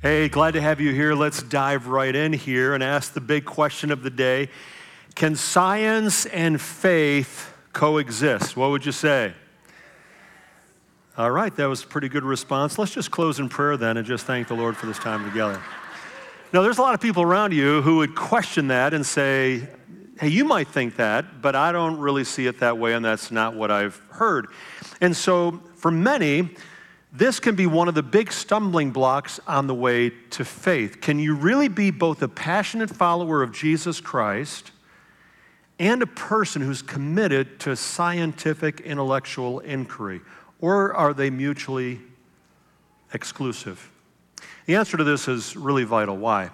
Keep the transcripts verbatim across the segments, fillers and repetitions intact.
Hey, glad to have you here. Let's dive right in here and ask the big question of the day. Can science and faith coexist? What would you say? All right, that was a pretty good response. Let's just close in prayer then and just thank the Lord for this time together. Now, there's a lot of people around you who would question that and say, hey, you might think that, but I don't really see it that way, and that's not what I've heard. And so for many, this can be one of the big stumbling blocks on the way to faith. Can you really be both a passionate follower of Jesus Christ and a person who's committed to scientific intellectual inquiry? Or are they mutually exclusive? The answer to this is really vital. Why?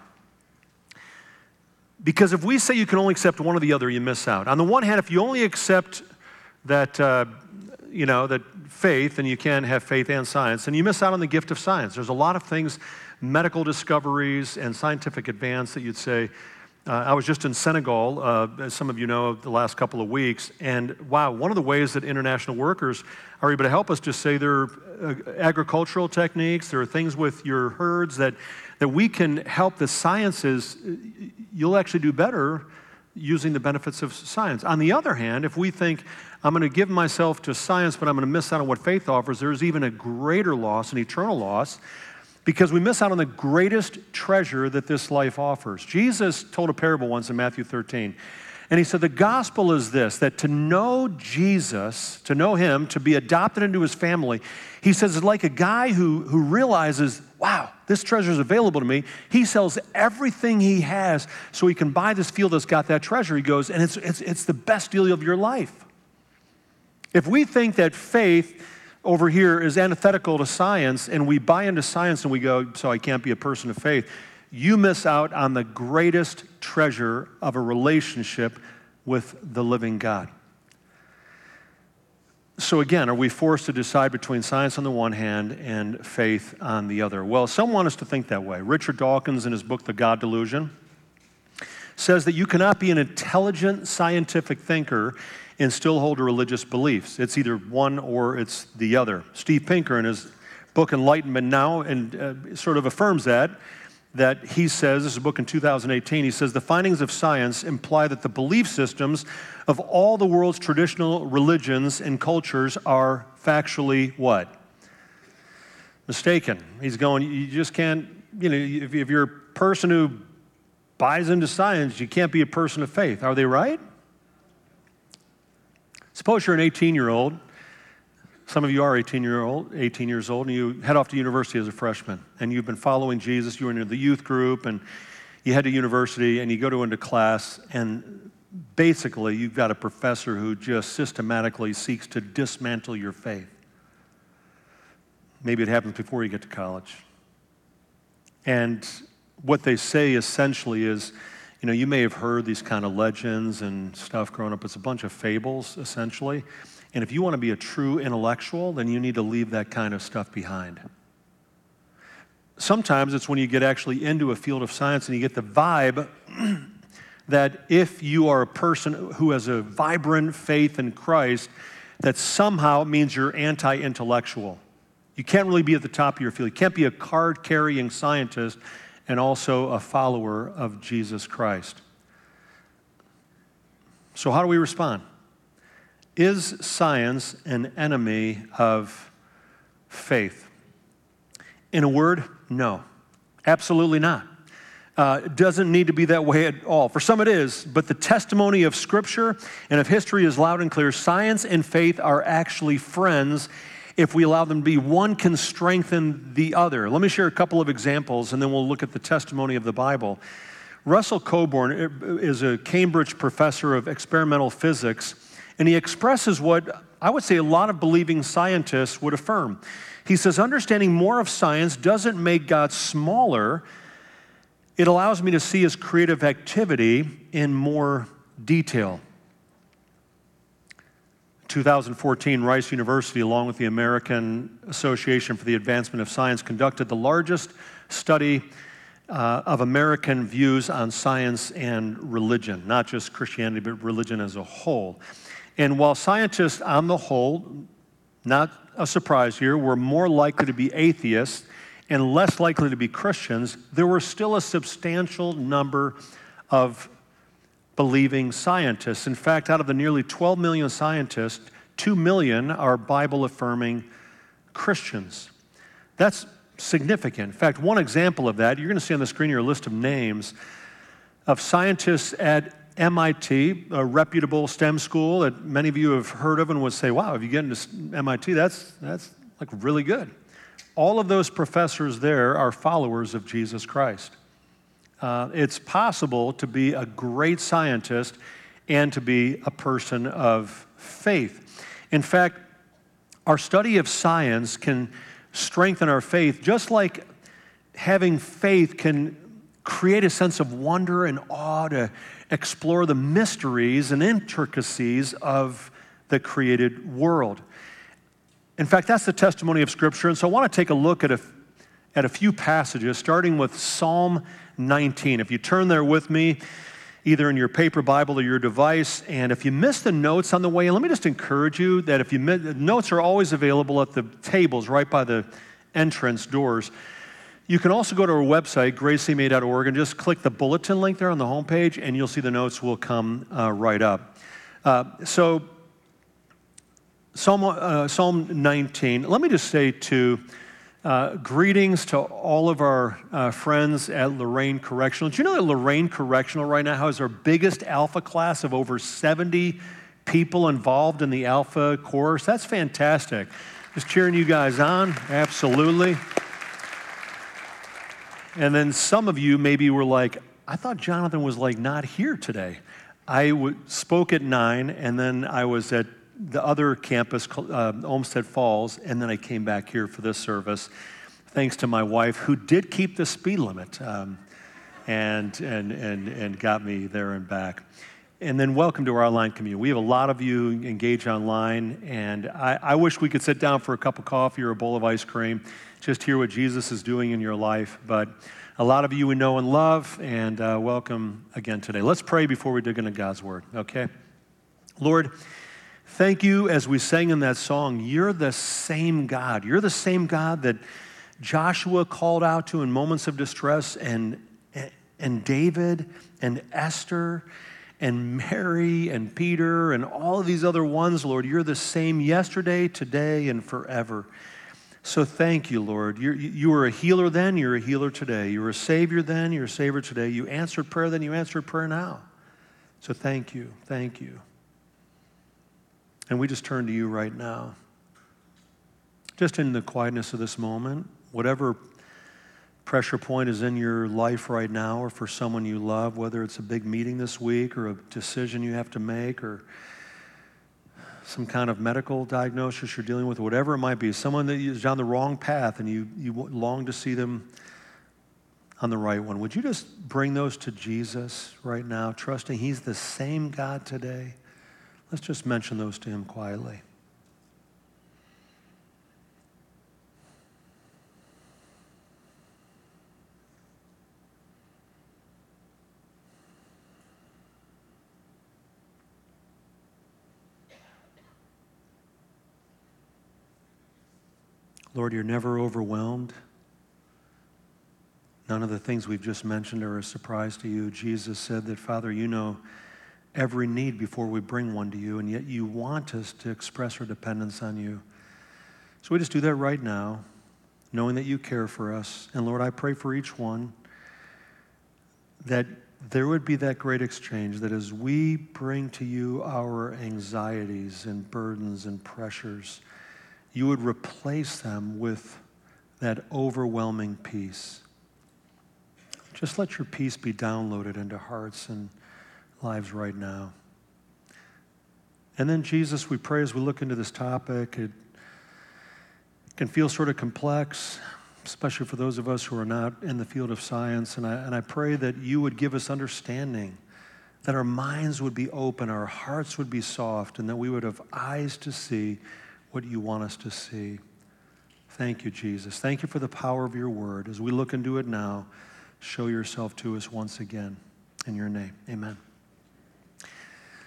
Because if we say you can only accept one or the other, you miss out. On the one hand, if you only accept that, uh, you know, that faith, and you can have faith and science, and you miss out on the gift of science. There's a lot of things, medical discoveries and scientific advance that you'd say. Uh, I was just in Senegal, uh, as some of you know, the last couple of weeks, and wow, one of the ways that international workers are able to help us just say there are uh, agricultural techniques, there are things with your herds that, that we can help the sciences. You'll actually do better using the benefits of science. On the other hand, if we think, I'm going to give myself to science, but I'm going to miss out on what faith offers, there's even a greater loss, an eternal loss, because we miss out on the greatest treasure that this life offers. Jesus told a parable once in Matthew thirteen, and he said, the gospel is this, that to know Jesus, to know him, to be adopted into his family, he says it's like a guy who, who realizes, wow, this treasure is available to me. He sells everything he has so he can buy this field that's got that treasure. He goes, and it's, it's, it's the best deal of your life. If we think that faith over here is antithetical to science, and we buy into science and we go, so I can't be a person of faith, you miss out on the greatest treasure of a relationship with the living God. So again, are we forced to decide between science on the one hand and faith on the other? Well, some want us to think that way. Richard Dawkins, in his book, The God Delusion, says that you cannot be an intelligent scientific thinker and still hold to religious beliefs. It's either one or it's the other. Steve Pinker, in his book Enlightenment Now, and uh, sort of affirms that, that he says, this is a book in two thousand eighteen, he says, the findings of science imply that the belief systems of all the world's traditional religions and cultures are factually what? Mistaken. He's going, you just can't, you know, if, if you're a person who buys into science, you can't be a person of faith. Are they right? Suppose you're an eighteen-year-old. Some of you are eighteen year old, eighteen years old, and you head off to university as a freshman, and you've been following Jesus. You were in the youth group, and you head to university, and you go to into class, and basically you've got a professor who just systematically seeks to dismantle your faith. Maybe it happens before you get to college. And what they say essentially is, you know, you may have heard these kind of legends and stuff growing up. It's a bunch of fables, essentially. And if you want to be a true intellectual, then you need to leave that kind of stuff behind. Sometimes it's when you get actually into a field of science and you get the vibe that if you are a person who has a vibrant faith in Christ, that somehow means you're anti-intellectual. You can't really be at the top of your field. You can't be a card-carrying scientist and also a follower of Jesus Christ. So how do we respond? Is science an enemy of faith? In a word, no. Absolutely not. Uh, it doesn't need to be that way at all. For some it is, but the testimony of Scripture and of history is loud and clear. Science and faith are actually friends if we allow them to be. One can strengthen the other. Let me share a couple of examples, and then we'll look at the testimony of the Bible. Russell Coburn is a Cambridge professor of experimental physics, and he expresses what I would say a lot of believing scientists would affirm. He says, understanding more of science doesn't make God smaller. It allows me to see his creative activity in more detail. two thousand fourteen, Rice University, along with the American Association for the Advancement of Science, conducted the largest study uh, of American views on science and religion, not just Christianity, but religion as a whole. And while scientists on the whole, not a surprise here, were more likely to be atheists and less likely to be Christians, there were still a substantial number of believing scientists. In fact, out of the nearly twelve million scientists, two million are Bible-affirming Christians. That's significant. In fact, one example of that, you're going to see on the screen here a list of names of scientists at M I T, a reputable STEM school that many of you have heard of and would say, wow, if you get into M I T, that's, that's like really good. All of those professors there are followers of Jesus Christ. Uh, it's possible to be a great scientist and to be a person of faith. In fact, our study of science can strengthen our faith, just like having faith can create a sense of wonder and awe to explore the mysteries and intricacies of the created world. In fact, that's the testimony of Scripture, and so I want to take a look at a, at a few passages, starting with Psalm nineteen. If you turn there with me, either in your paper Bible or your device, and if you missed the notes on the way in, let me just encourage you that if you miss, the notes are always available at the tables right by the entrance doors. You can also go to our website, grace c m a dot org, and just click the bulletin link there on the homepage, and you'll see the notes will come uh, right up. Uh, so, Psalm, uh, Psalm nineteen, let me just say to uh, greetings to all of our uh, friends at Lorain Correctional. Do you know that Lorain Correctional right now has our biggest Alpha class of over seventy people involved in the Alpha course? That's fantastic. Just cheering you guys on, absolutely. And then some of you maybe were like, I thought Jonathan was like not here today. I w- spoke at nine, and then I was at the other campus, uh, Olmsted Falls, and then I came back here for this service, thanks to my wife, who did keep the speed limit um, and, and, and, and got me there and back. And then welcome to our online community. We have a lot of you engaged online, and I, I wish we could sit down for a cup of coffee or a bowl of ice cream, just hear what Jesus is doing in your life. But a lot of you we know and love, and uh, welcome again today. Let's pray before we dig into God's word, okay? Lord, thank you as we sang in that song. You're the same God. You're the same God that Joshua called out to in moments of distress, and, and David and Esther and Mary and Peter and all of these other ones, Lord. You're the same yesterday, today, and forever. So thank you, Lord. You're, you were a healer then, you're a healer today. You were a Savior then, you're a Savior today. You answered prayer then, you answered prayer now. So thank you, thank you. And we just turn to you right now. Just in the quietness of this moment, whatever pressure point is in your life right now, or for someone you love, whether it's a big meeting this week or a decision you have to make or some kind of medical diagnosis you're dealing with, whatever it might be, someone that is on the wrong path and you, you long to see them on the right one. Would you just bring those to Jesus right now, trusting he's the same God today? Let's just mention those to him quietly. Lord, you're never overwhelmed. None of the things we've just mentioned are a surprise to you. Jesus said that, Father, you know every need before we bring one to you, and yet you want us to express our dependence on you. So we just do that right now, knowing that you care for us. And Lord, I pray for each one that there would be that great exchange, that as we bring to you our anxieties and burdens and pressures, you would replace them with that overwhelming peace. Just let your peace be downloaded into hearts and lives right now. And then, Jesus, we pray as we look into this topic, it can feel sort of complex, especially for those of us who are not in the field of science. And I, and I pray that you would give us understanding, that our minds would be open, our hearts would be soft, and that we would have eyes to see what you want us to see. Thank you, Jesus. Thank you for the power of your word. As we look into it now, show yourself to us once again. In your name, amen.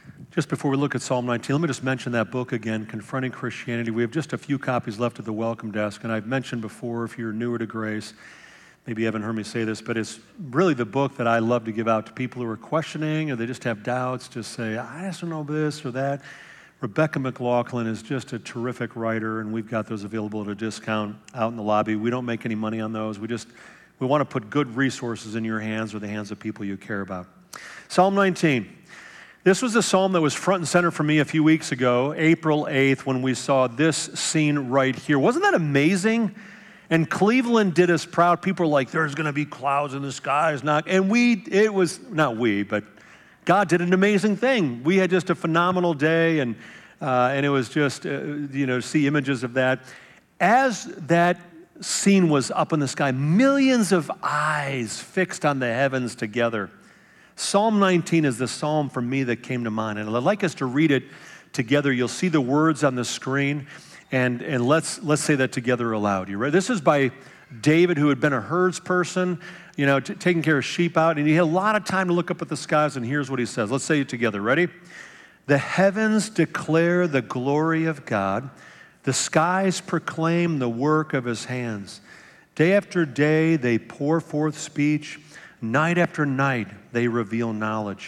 Just before we look at Psalm nineteen, let me just mention that book again, Confronting Christianity. We have just a few copies left at the welcome desk, and I've mentioned before, if you're newer to Grace, maybe you haven't heard me say this, but it's really the book that I love to give out to people who are questioning or they just have doubts, just say, I just don't know this or that. Rebecca McLaughlin is just a terrific writer, and we've got those available at a discount out in the lobby. We don't make any money on those. We just, we want to put good resources in your hands or the hands of people you care about. Psalm nineteen. This was a psalm that was front and center for me a few weeks ago, April eighth, when we saw this scene right here. Wasn't that amazing? And Cleveland did us proud. People were like, there's going to be clouds in the skies. Not, and we, it was, not we, but God did an amazing thing. We had just a phenomenal day, and uh, and it was just, uh, you know, see images of that. As that scene was up in the sky, millions of eyes fixed on the heavens together. Psalm nineteen is the psalm for me that came to mind, and I'd like us to read it together. You'll see the words on the screen, and, and let's, let's say that together aloud. You ready? This is by David, who had been a herds person, you know, t- taking care of sheep out, and he had a lot of time to look up at the skies, and here's what he says. Let's say it together. Ready? The heavens declare the glory of God. The skies proclaim the work of his hands. Day after day they pour forth speech. Night after night, they reveal knowledge.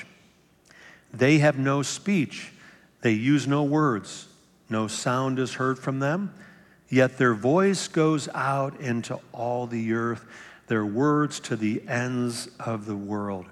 They have no speech. They use no words. No sound is heard from them. Yet their voice goes out into all the earth, their words to the ends of the world.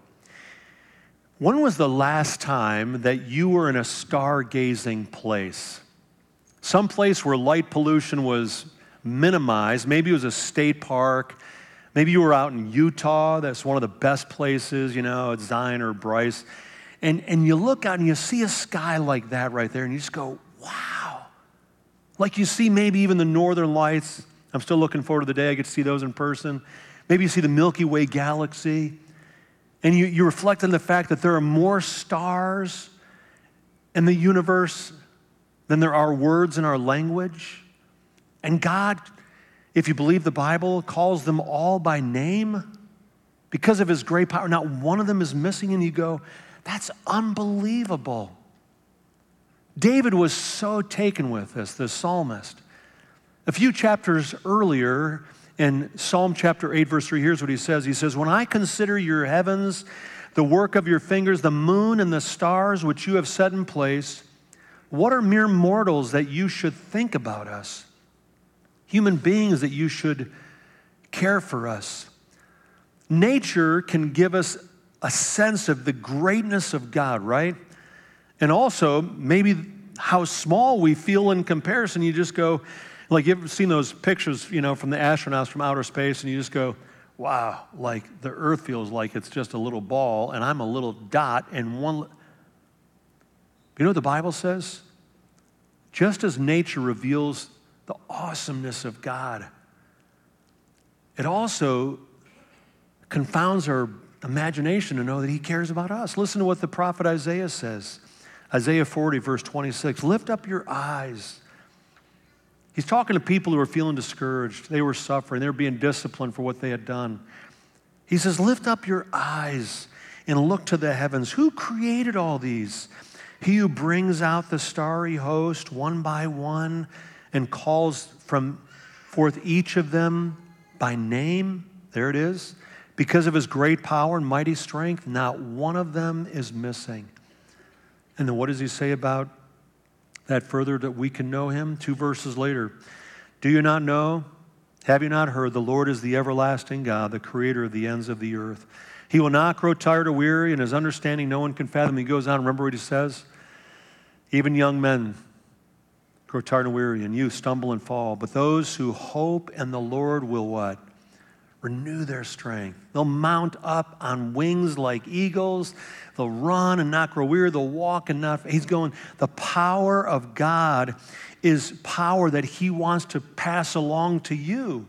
When was the last time that you were in a stargazing place? Some place where light pollution was minimized. Maybe it was a state park. Maybe you were out in Utah. That's one of the best places, you know, at Zion or Bryce. And, and you look out and you see a sky like that right there, and you just go, wow. Like you see maybe even the northern lights. I'm still looking forward to the day I get to see those in person. Maybe you see the Milky Way galaxy. And you, you reflect on the fact that there are more stars in the universe than there are words in our language. And God, if you believe the Bible, calls them all by name because of his great power. Not one of them is missing, and you go, that's unbelievable. David was so taken with this, the psalmist. A few chapters earlier in Psalm chapter eight, verse three, here's what he says. He says, when I consider your heavens, the work of your fingers, the moon and the stars which you have set in place, what are mere mortals that you should think about us? Human beings that you should care for us. Nature can give us a sense of the greatness of God, right? And also maybe how small we feel in comparison. You just go, like you've seen those pictures, you know, from the astronauts from outer space, and you just go, wow, like the earth feels like it's just a little ball, and I'm a little dot, and one. You know what the Bible says? Just as nature reveals the awesomeness of God, it also confounds our imagination to know that he cares about us. Listen to what the prophet Isaiah says. Isaiah forty, verse twenty-six, lift up your eyes. He's talking to people who are feeling discouraged. They were suffering. They were being disciplined for what they had done. He says, lift up your eyes and look to the heavens. Who created all these? He who brings out the starry host one by one and calls from forth each of them by name. There it is. Because of his great power and mighty strength, not one of them is missing. And then what does he say about that further, that we can know him? Two verses later. Do you not know? Have you not heard? The Lord is the everlasting God, the creator of the ends of the earth. He will not grow tired or weary, and his understanding no one can fathom. He goes on, remember what he says? Even young men grow tired and weary, and youth stumble and fall. But those who hope in the Lord will what? Renew their strength. They'll mount up on wings like eagles. They'll run and not grow weary. They'll walk and not. He's going, the power of God is power that he wants to pass along to you.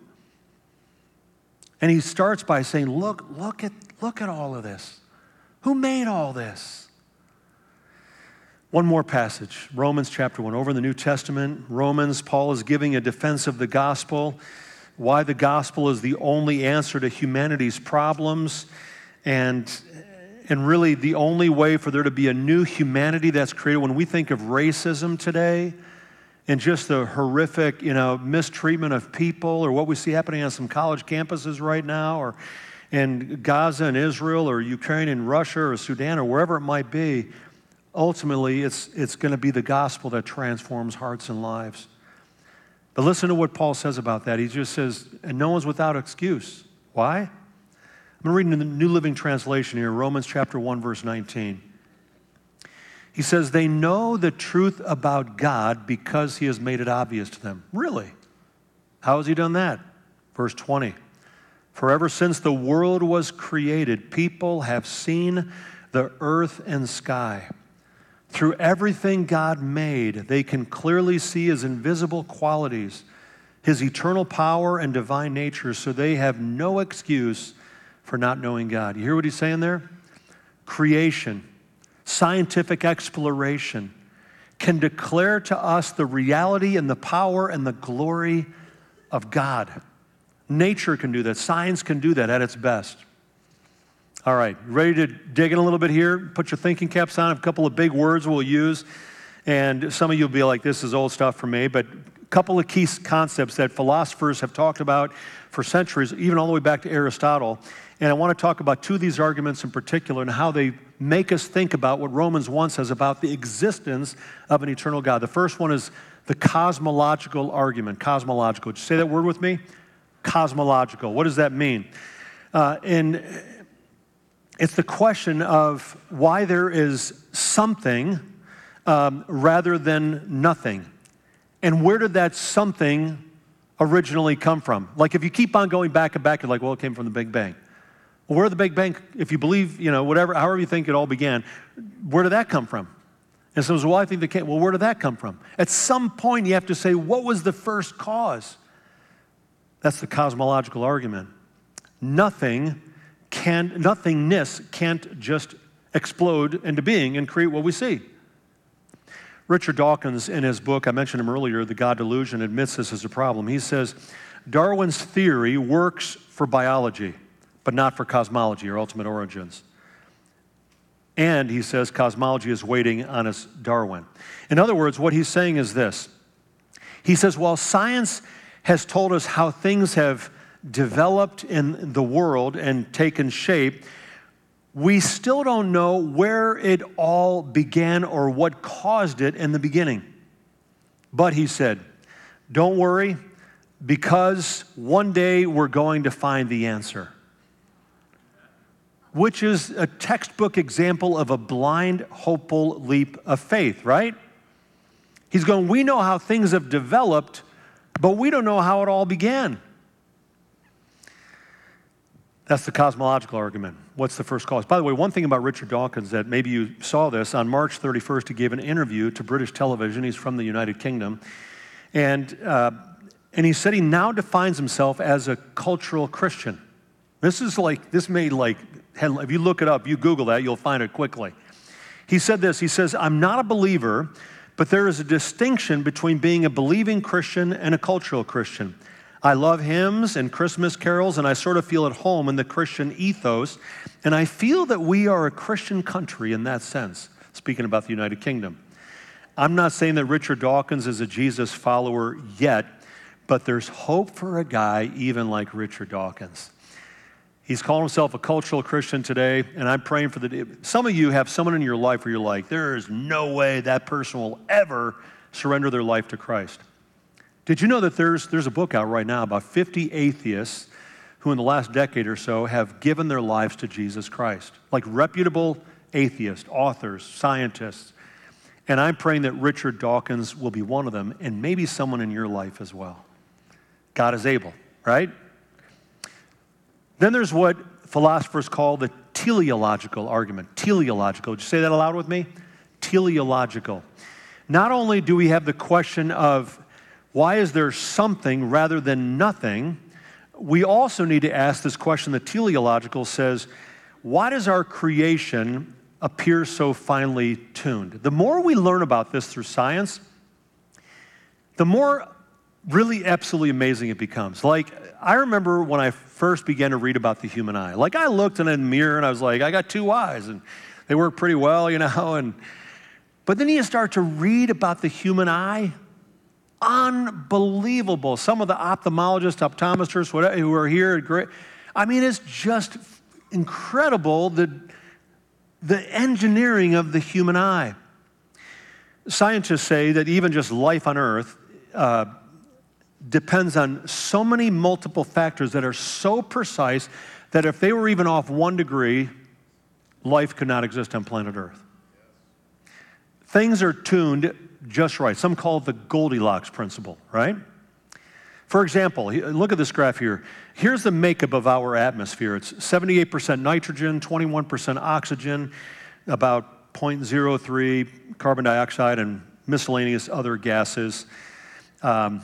And he starts by saying, look, look at, look at all of this. Who made all this? One more passage, Romans chapter one. Over in the New Testament, Romans, Paul is giving a defense of the gospel, why the gospel is the only answer to humanity's problems. And and really the only way for there to be a new humanity that's created, when we think of racism today and just the horrific, you know, mistreatment of people, or what we see happening on some college campuses right now, or in Gaza and Israel, or Ukraine and Russia, or Sudan, or wherever it might be, ultimately it's, it's going to be the gospel that transforms hearts and lives. But listen to what Paul says about that. He just says, and no one's without excuse. Why? I'm going to read in the New Living Translation here, Romans chapter one, verse nineteen. He says, they know the truth about God because he has made it obvious to them. Really? How has he done that? Verse twenty. For ever since the world was created, people have seen the earth and sky. Through everything God made, they can clearly see his invisible qualities, his eternal power and divine nature, so they have no excuse for not knowing God. You hear what he's saying there? Creation, scientific exploration can declare to us the reality and the power and the glory of God. Nature can do that. Science can do that at its best. All right, ready to dig in a little bit here? Put your thinking caps on. A couple of big words we'll use. And some of you will be like, this is old stuff for me. But a couple of key concepts that philosophers have talked about for centuries, even all the way back to Aristotle. And I want to talk about two of these arguments in particular and how they make us think about what Romans one says about the existence of an eternal God. The first one is the cosmological argument. Cosmological. Did you say that word with me? Cosmological. What does that mean? Uh, in It's the question of why there is something um, rather than nothing. And where did that something originally come from? Like if you keep on going back and back, you're like, well, it came from the Big Bang. Well, where did the Big Bang, if you believe, you know, whatever, however you think it all began, where did that come from? And so, well, I think they came, well, where did that come from? At some point, you have to say, what was the first cause? That's the cosmological argument. Nothing Can, nothingness can't just explode into being and create what we see. Richard Dawkins, in his book, I mentioned him earlier, The God Delusion, admits this as a problem. He says, Darwin's theory works for biology, but not for cosmology or ultimate origins. And he says cosmology is waiting on us, Darwin. In other words, what he's saying is this. He says, while science has told us how things have developed in the world and taken shape, we still don't know where it all began or what caused it in the beginning. But he said, don't worry, because one day we're going to find the answer. Which is a textbook example of a blind, hopeful leap of faith, right? He's going, we know how things have developed, but we don't know how it all began. That's the cosmological argument. What's the first cause? By the way, one thing about Richard Dawkins that maybe you saw this, on March thirty-first, he gave an interview to British television. He's from the United Kingdom. And, uh, and he said he now defines himself as a cultural Christian. This is like, this made like, if you look it up, you Google that, you'll find it quickly. He said this, he says, I'm not a believer, but there is a distinction between being a believing Christian and a cultural Christian. I love hymns and Christmas carols, and I sort of feel at home in the Christian ethos, and I feel that we are a Christian country in that sense, speaking about the United Kingdom. I'm not saying that Richard Dawkins is a Jesus follower yet, but there's hope for a guy even like Richard Dawkins. He's calling himself a cultural Christian today, and I'm praying for the... Some of you have someone in your life where you're like, there is no way that person will ever surrender their life to Christ. Did you know that there's, there's a book out right now about fifty atheists who in the last decade or so have given their lives to Jesus Christ? Like reputable atheists, authors, scientists. And I'm praying that Richard Dawkins will be one of them, and maybe someone in your life as well. God is able, right? Then there's what philosophers call the teleological argument. Teleological. Did you say that aloud with me? Teleological. Not only do we have the question of why is there something rather than nothing, we also need to ask this question. The teleological says, why does our creation appear so finely tuned? The more we learn about this through science, the more really absolutely amazing it becomes. Like, I remember when I first began to read about the human eye. Like, I looked in a mirror and I was like, I got two eyes, and they work pretty well, you know. And but then you start to read about the human eye. Unbelievable. Some of the ophthalmologists, optometrists, whatever, who are here, great. I mean, it's just incredible the, the engineering of the human eye. Scientists say that even just life on Earth uh, depends on so many multiple factors that are so precise that if they were even off one degree, life could not exist on planet Earth. Things are tuned just right. Some call it the Goldilocks principle, right? For example, look at this graph here. Here's the makeup of our atmosphere. It's seventy-eight percent nitrogen, twenty-one percent oxygen, about zero point zero three carbon dioxide, and miscellaneous other gases. Um,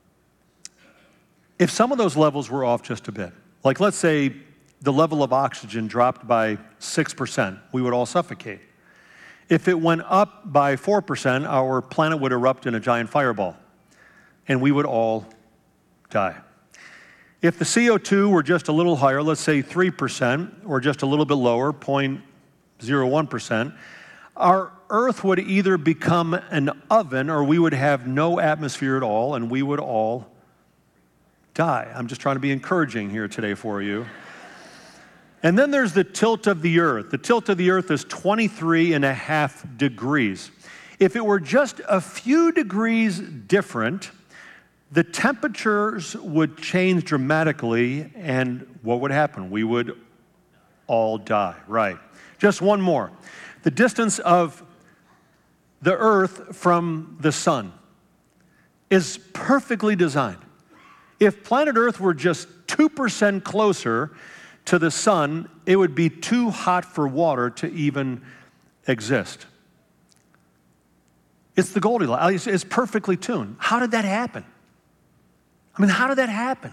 if some of those levels were off just a bit, like let's say the level of oxygen dropped by six percent, we would all suffocate. If it went up by four percent, our planet would erupt in a giant fireball, and we would all die. If the C O two were just a little higher, let's say three percent, or just a little bit lower, zero point zero one percent, our Earth would either become an oven or we would have no atmosphere at all, and we would all die. I'm just trying to be encouraging here today for you. And then there's the tilt of the Earth. The tilt of the Earth is twenty-three and a half degrees. If it were just a few degrees different, the temperatures would change dramatically, and what would happen? We would all die, right? Just one more. The distance of the Earth from the sun is perfectly designed. If planet Earth were just two percent closer to the sun, it would be too hot for water to even exist. It's the Goldilocks. It's perfectly tuned. How did that happen? I mean, how did that happen?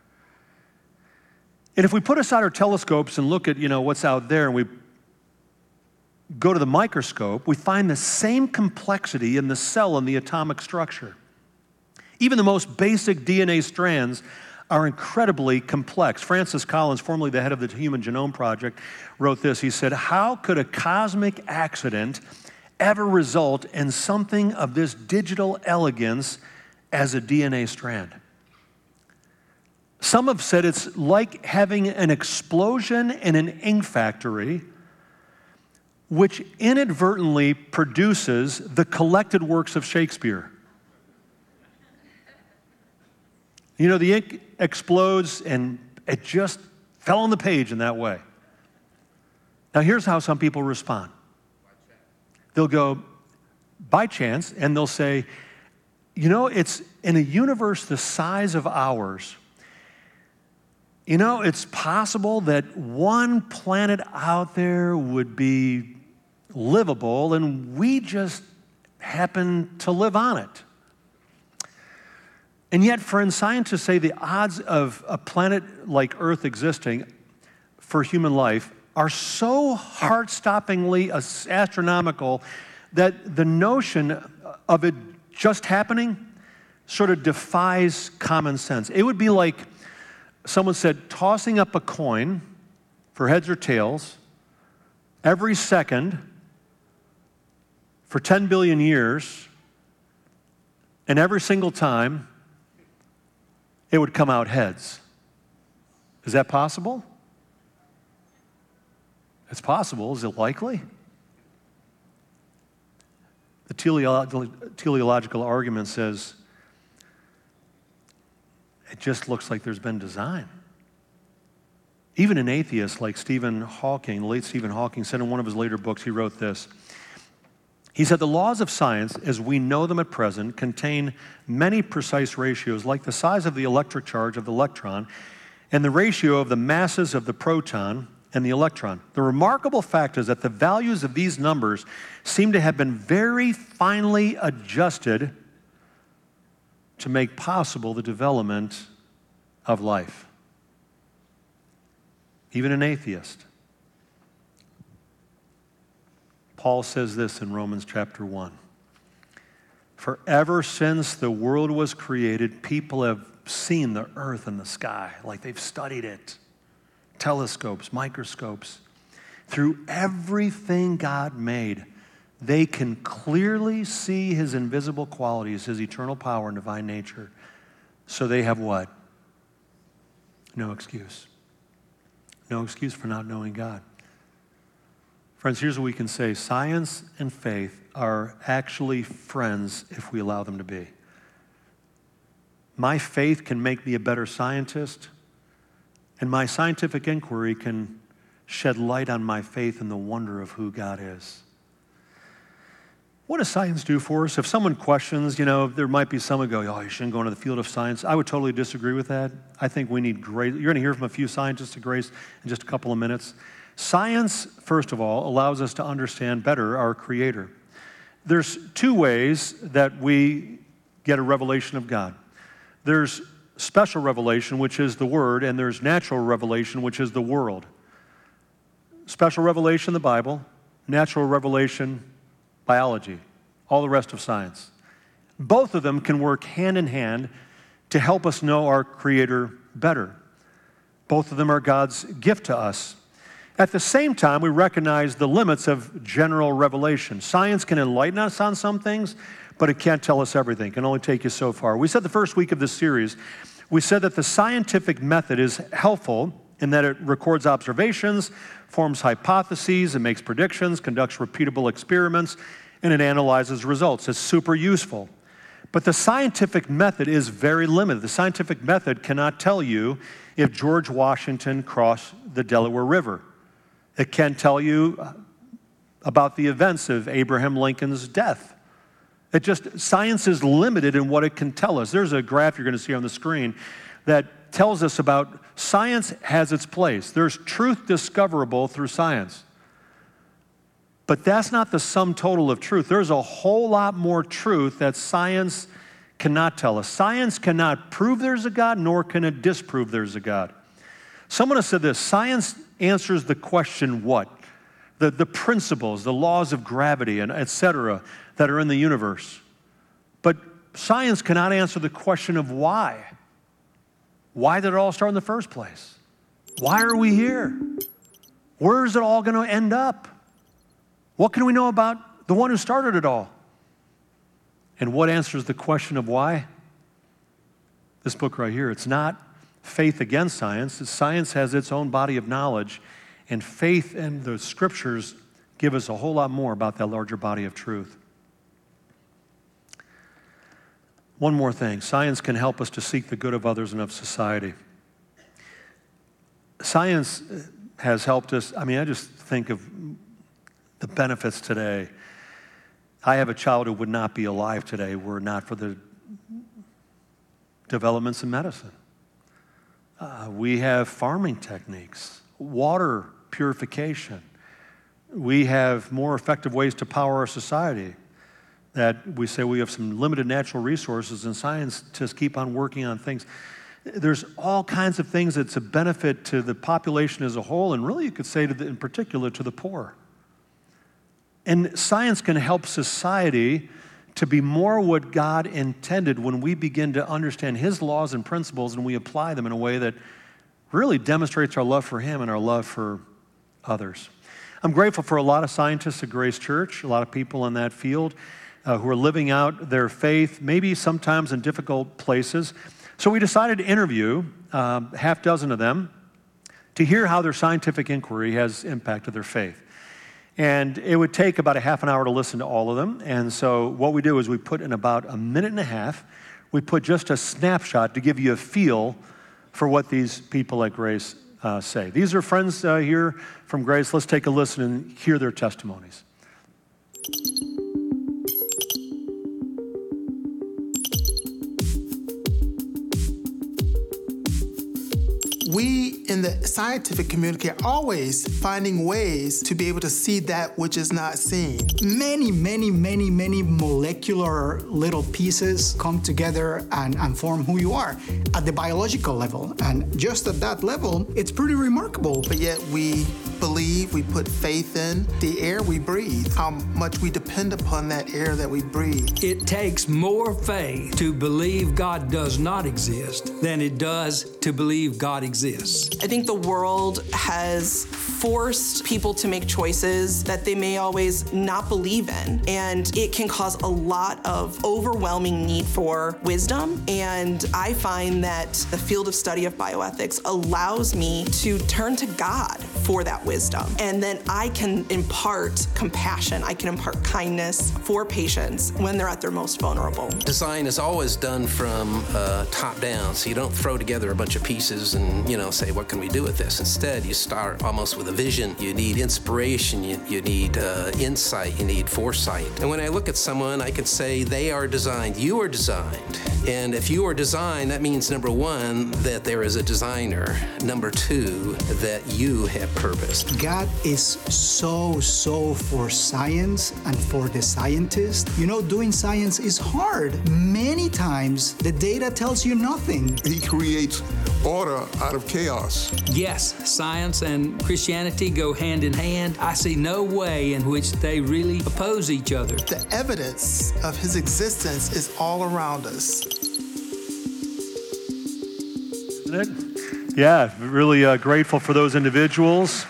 And if we put aside our telescopes and look at, you know, what's out there, and we go to the microscope, we find the same complexity in the cell and the atomic structure. Even the most basic D N A strands are incredibly complex. Francis Collins, formerly the head of the Human Genome Project, wrote this. He said, "How could a cosmic accident ever result in something of this digital elegance as a D N A strand?" Some have said it's like having an explosion in an ink factory which inadvertently produces the collected works of Shakespeare. You know, the ink explodes, and it just fell on the page in that way. Now, here's how some people respond. They'll go, by chance, and they'll say, you know, it's in a universe the size of ours, you know, it's possible that one planet out there would be livable, and we just happen to live on it. And yet, friends, scientists say the odds of a planet like Earth existing for human life are so heart-stoppingly astronomical that the notion of it just happening sort of defies common sense. It would be like someone said, tossing up a coin for heads or tails every second for ten billion years, and every single time it would come out heads. Is that possible? It's possible. Is it likely? The teleological, teleological argument says it just looks like there's been design. Even an atheist like Stephen Hawking, the late Stephen Hawking, said in one of his later books, he wrote this. He said, the laws of science, as we know them at present, contain many precise ratios, like the size of the electric charge of the electron and the ratio of the masses of the proton and the electron. The remarkable fact is that the values of these numbers seem to have been very finely adjusted to make possible the development of life. Even an atheist. Paul says this in Romans chapter one. For ever since the world was created, people have seen the earth and the sky, like they've studied it. Telescopes, microscopes. Through everything God made, they can clearly see his invisible qualities, his eternal power and divine nature. So they have what? No excuse. No excuse for not knowing God. Friends, here's what we can say. Science and faith are actually friends if we allow them to be. My faith can make me a better scientist, and my scientific inquiry can shed light on my faith and the wonder of who God is. What does science do for us? If someone questions, you know, there might be someone go, oh, you shouldn't go into the field of science. I would totally disagree with that. I think we need grace. You're going to hear from a few scientists at Grace in just a couple of minutes. Science, first of all, allows us to understand better our Creator. There's two ways that we get a revelation of God. There's special revelation, which is the Word, and there's natural revelation, which is the world. Special revelation, the Bible. Natural revelation, biology. All the rest of science. Both of them can work hand in hand to help us know our Creator better. Both of them are God's gift to us. At the same time, we recognize the limits of general revelation. Science can enlighten us on some things, but it can't tell us everything. It can only take you so far. We said the first week of this series, we said that the scientific method is helpful in that it records observations, forms hypotheses, it makes predictions, conducts repeatable experiments, and it analyzes results. It's super useful. But the scientific method is very limited. The scientific method cannot tell you if George Washington crossed the Delaware River. It can tell you about the events of Abraham Lincoln's death. It just, science is limited in what it can tell us. There's a graph you're going to see on the screen that tells us about science has its place. There's truth discoverable through science. But that's not the sum total of truth. There's a whole lot more truth that science cannot tell us. Science cannot prove there's a God, nor can it disprove there's a God. Someone has said this, science answers the question what? The, the principles, the laws of gravity, and et cetera, that are in the universe. But science cannot answer the question of why. Why did it all start in the first place? Why are we here? Where is it all going to end up? What can we know about the one who started it all? And what answers the question of why? This book right here. It's not faith against science. Science has its own body of knowledge, and faith and the scriptures give us a whole lot more about that larger body of truth. One more thing. Science can help us to seek the good of others and of society. Science has helped us. I mean, I just think of the benefits today. I have a child who would not be alive today were it not for the developments in medicine. Uh, we have farming techniques, water purification. We have more effective ways to power our society. That we say we have some limited natural resources, and scientists keep on working on things. There's all kinds of things that's a benefit to the population as a whole, and really you could say to the, in particular to the poor. And science can help society to be more what God intended when we begin to understand His laws and principles and we apply them in a way that really demonstrates our love for Him and our love for others. I'm grateful for a lot of scientists at Grace Church, a lot of people in that field uh, who are living out their faith, maybe sometimes in difficult places. So we decided to interview uh, a half dozen of them to hear how their scientific inquiry has impacted their faith. And it would take about a half an hour to listen to all of them. And so what we do is we put in about a minute and a half, we put just a snapshot to give you a feel for what these people at Grace uh, say. These are friends uh, here from Grace. Let's take a listen and hear their testimonies. We in the scientific community are always finding ways to be able to see that which is not seen. Many, many, many, many molecular little pieces come together and, and form who you are at the biological level. And just at that level, it's pretty remarkable. But yet we believe, we put faith in, the air we breathe, how much we depend upon that air that we breathe. It takes more faith to believe God does not exist than it does to believe God exists. I think the world has forced people to make choices that they may always not believe in, and it can cause a lot of overwhelming need for wisdom. And I find that the field of study of bioethics allows me to turn to God for that wisdom, and then I can impart compassion, I can impart kindness for patients when they're at their most vulnerable. Design is always done from uh, top down, so you don't throw together a bunch of pieces and, you know, say, what can we do with this? Instead, you start almost with a vision. You need inspiration, you, you need uh, insight, you need foresight. And when I look at someone, I can say they are designed, you are designed. And if you are designed, that means, number one, that there is a designer. Number two, that you have purpose. God is so, so for science and for the scientist. You know, doing science is hard. Many times, the data tells you nothing. He creates order out of chaos. Yes, science and Christianity go hand in hand. I see no way in which they really oppose each other. The evidence of his existence is all around us. Isn't it? Yeah, really uh, grateful for those individuals.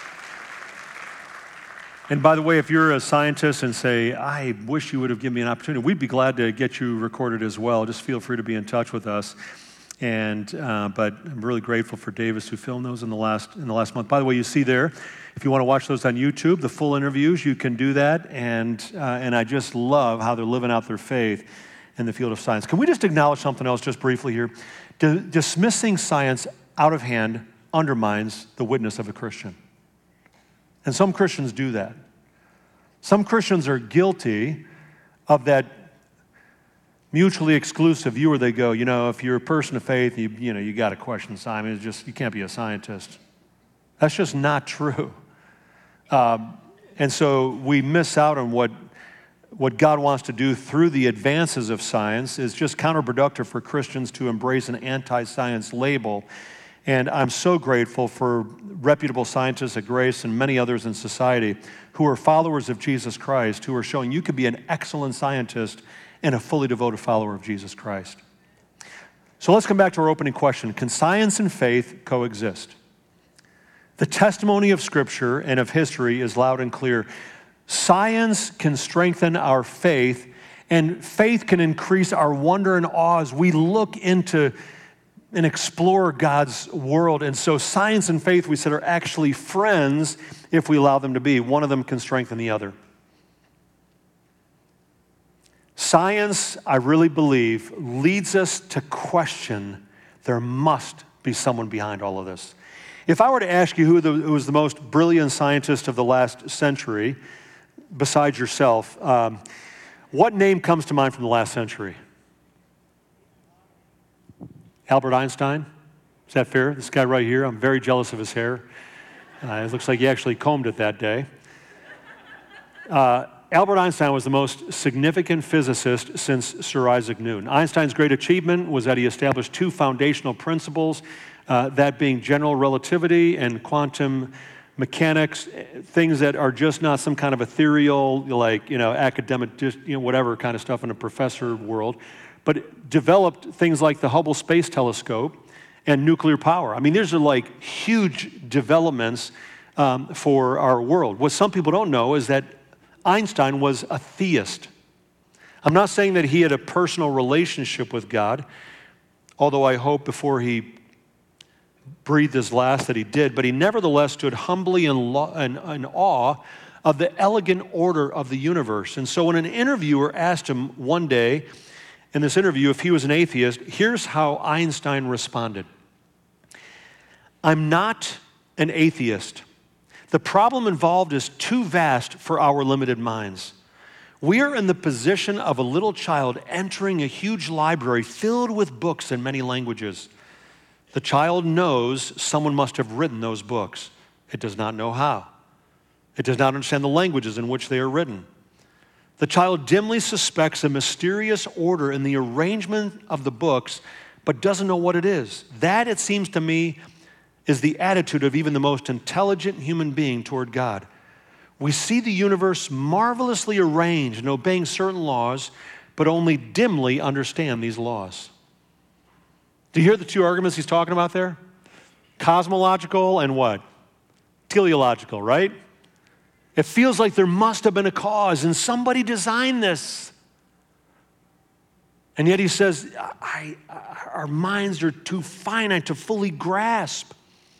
And by the way, if you're a scientist and say, I wish you would have given me an opportunity, we'd be glad to get you recorded as well. Just feel free to be in touch with us. And uh, but I'm really grateful for Davis who filmed those in the last in the last month. By the way, you see there, if you want to watch those on YouTube, the full interviews, you can do that. And uh, and I just love how they're living out their faith in the field of science. Can we just acknowledge something else just briefly here? D- dismissing science out of hand undermines the witness of a Christian. And some Christians do that. Some Christians are guilty of that mutually exclusive view where they go, you know, if you're a person of faith, you, you know, you got to question science. It's just, you can't be a scientist. That's just not true. Um, and so we miss out on what, what God wants to do through the advances of science. Is just counterproductive for Christians to embrace an anti-science label. And I'm so grateful for reputable scientists at Grace and many others in society who are followers of Jesus Christ, who are showing you can be an excellent scientist and a fully devoted follower of Jesus Christ. So let's come back to our opening question. Can science and faith coexist? The testimony of Scripture and of history is loud and clear. Science can strengthen our faith, and faith can increase our wonder and awe as we look into and explore God's world. And so science and faith, we said, are actually friends if we allow them to be. One of them can strengthen the other. Science, I really believe, leads us to question there must be someone behind all of this. If I were to ask you who, the, who was the most brilliant scientist of the last century, besides yourself, um, what name comes to mind from the last century? Albert Einstein? Is that fair? This guy right here, I'm very jealous of his hair. Uh, it looks like he actually combed it that day. Uh, Albert Einstein was the most significant physicist since Sir Isaac Newton. Einstein's great achievement was that he established two foundational principles, uh, that being general relativity and quantum mechanics, things that are just not some kind of ethereal, like, you know, academic, just, you know, whatever kind of stuff in a professor world, but developed things like the Hubble Space Telescope and nuclear power. I mean, these are like huge developments um, for our world. What some people don't know is that Einstein was a theist. I'm not saying that he had a personal relationship with God, although I hope before he breathed his last that he did, but he nevertheless stood humbly in, lo- in, in awe of the elegant order of the universe. And so when an interviewer asked him one day in this interview if he was an atheist, here's how Einstein responded. I'm not an atheist. The problem involved is too vast for our limited minds. We are in the position of a little child entering a huge library filled with books in many languages. The child knows someone must have written those books. It does not know how. It does not understand the languages in which they are written. The child dimly suspects a mysterious order in the arrangement of the books, but doesn't know what it is. That, it seems to me, is the attitude of even the most intelligent human being toward God. We see the universe marvelously arranged and obeying certain laws, but only dimly understand these laws. Do you hear the two arguments he's talking about there? Cosmological and what? Teleological, right? It feels like there must have been a cause and somebody designed this. And yet he says, I, I, our minds are too finite to fully grasp.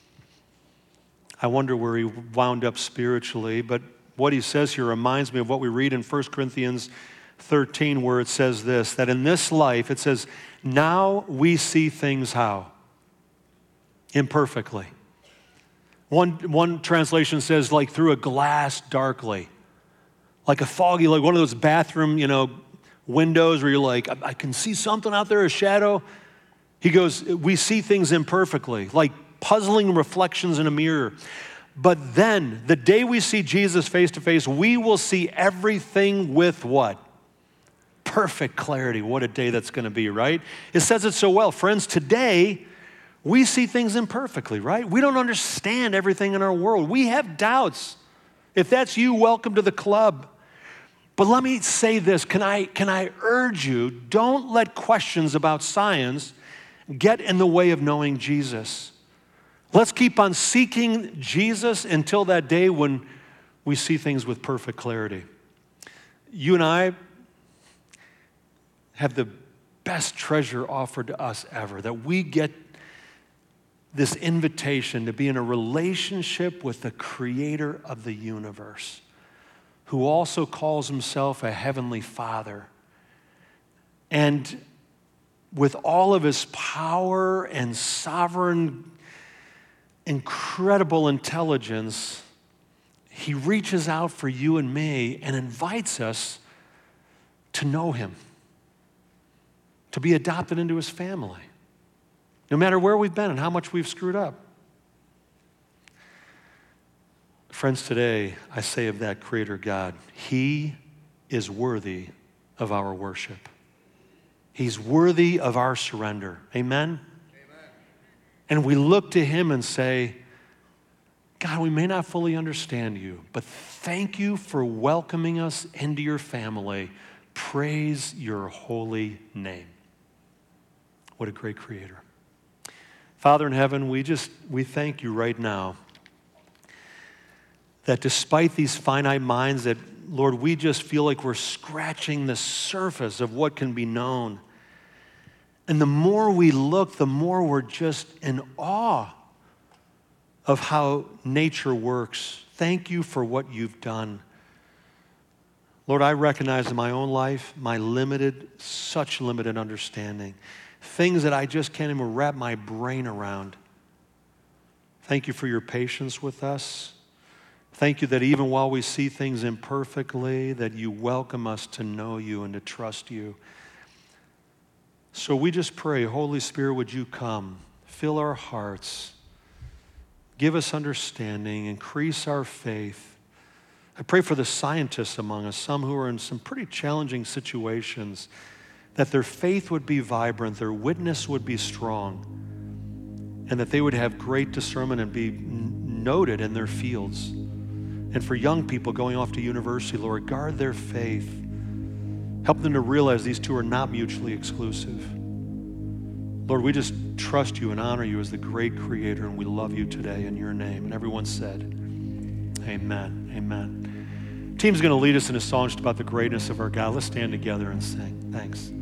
I wonder where he wound up spiritually, but what he says here reminds me of what we read in First Corinthians thirteen, where it says this, that in this life, it says, now we see things how? Imperfectly. One, one translation says like through a glass darkly, like a foggy, like one of those bathroom, you know, windows where you're like, I, I can see something out there, a shadow. He goes, we see things imperfectly, like puzzling reflections in a mirror. But then, the day we see Jesus face to face, we will see everything with what? Perfect clarity. What a day that's going to be, right? It says it so well. Friends, today, we see things imperfectly, right? We don't understand everything in our world. We have doubts. If that's you, welcome to the club. But let me say this. Can I, can I urge you, don't let questions about science get in the way of knowing Jesus. Let's keep on seeking Jesus until that day when we see things with perfect clarity. You and I have the best treasure offered to us ever, that we get this invitation to be in a relationship with the creator of the universe, who also calls himself a heavenly Father. And with all of his power and sovereign, incredible intelligence, he reaches out for you and me and invites us to know him, to be adopted into his family, no matter where we've been and how much we've screwed up. Friends, today I say of that Creator God, he is worthy of our worship. He's worthy of our surrender. Amen? And we look to him and say, God, we may not fully understand you, but thank you for welcoming us into your family. Praise your holy name. What a great creator. Father in heaven, we just, we thank you right now that despite these finite minds that, Lord, we just feel like we're scratching the surface of what can be known. And the more we look, the more we're just in awe of how nature works. Thank you for what you've done. Lord, I recognize in my own life my limited, such limited understanding. Things that I just can't even wrap my brain around. Thank you for your patience with us. Thank you that even while we see things imperfectly, that you welcome us to know you and to trust you. So we just pray, Holy Spirit, would you come, fill our hearts, give us understanding, increase our faith. I pray for the scientists among us, some who are in some pretty challenging situations, that their faith would be vibrant, their witness would be strong, and that they would have great discernment and be noted in their fields. And for young people going off to university, Lord, guard their faith. Help them to realize these two are not mutually exclusive. Lord, we just trust you and honor you as the great creator, and we love you today in your name. And everyone said, amen, amen. Team's going to lead us in a song just about the greatness of our God. Let's stand together and sing. Thanks.